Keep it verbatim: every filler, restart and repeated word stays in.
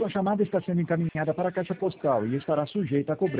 Sua chamada está sendo encaminhada para a caixa postal e estará sujeita a cobrança.